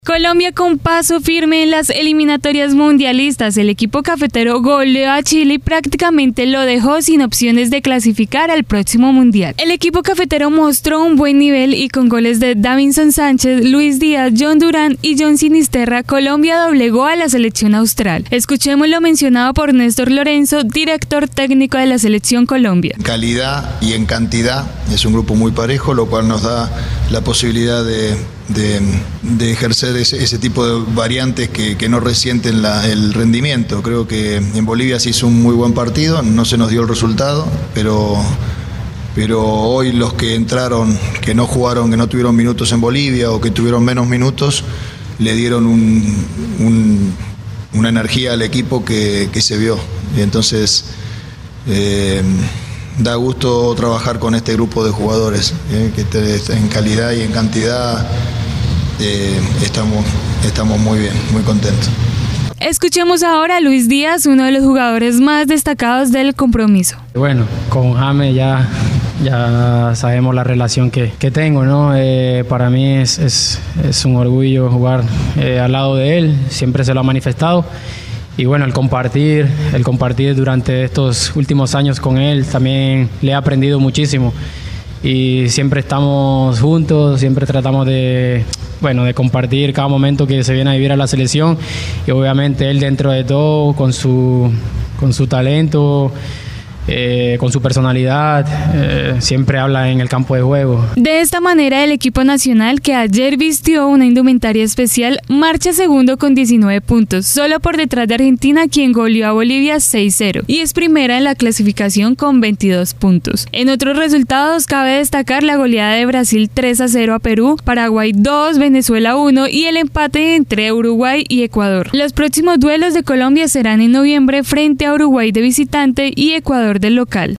Colombia con paso firme en las eliminatorias mundialistas. El equipo cafetero goleó a Chile y prácticamente lo dejó sin opciones de clasificar al próximo mundial. El equipo cafetero mostró un buen nivel y con goles de Davinson Sánchez, Luis Díaz, John Durán y John Sinisterra, Colombia doblegó a la selección austral. Escuchemos lo mencionado por Néstor Lorenzo, director técnico de la selección Colombia. En calidad y en cantidad es un grupo muy parejo, lo cual nos da la posibilidad de ejercer ese tipo de variantes que no resienten el rendimiento. Creo que en Bolivia se hizo un muy buen partido, no se nos dio el resultado, pero hoy los que entraron, que no jugaron, que no tuvieron minutos en Bolivia o que tuvieron menos minutos, le dieron una energía al equipo que se vio. Y entonces da gusto trabajar con este grupo de jugadores, que en calidad y en cantidad estamos muy bien, muy contentos. Escuchemos ahora a Luis Díaz, uno de los jugadores más destacados del compromiso. Bueno, con James ya sabemos la relación que tengo, ¿no? Para mí es un orgullo jugar al lado de él, siempre se lo ha manifestado. Y bueno, el compartir durante estos últimos años con él también le he aprendido muchísimo. Y siempre estamos juntos, siempre tratamos de compartir cada momento que se viene a vivir a la selección. Y obviamente él, dentro de todo, con su talento, con su personalidad, siempre habla en el campo de juego. De esta manera, el equipo nacional, que ayer vistió una indumentaria especial, marcha segundo con 19 puntos, solo por detrás de Argentina, quien goleó a Bolivia 6-0, y es primera en la clasificación con 22 puntos. En otros resultados, cabe destacar la goleada de Brasil 3-0 a Perú, Paraguay 2, Venezuela 1 y el empate entre Uruguay y Ecuador. Los próximos duelos de Colombia serán en noviembre frente a Uruguay de visitante y Ecuador del local.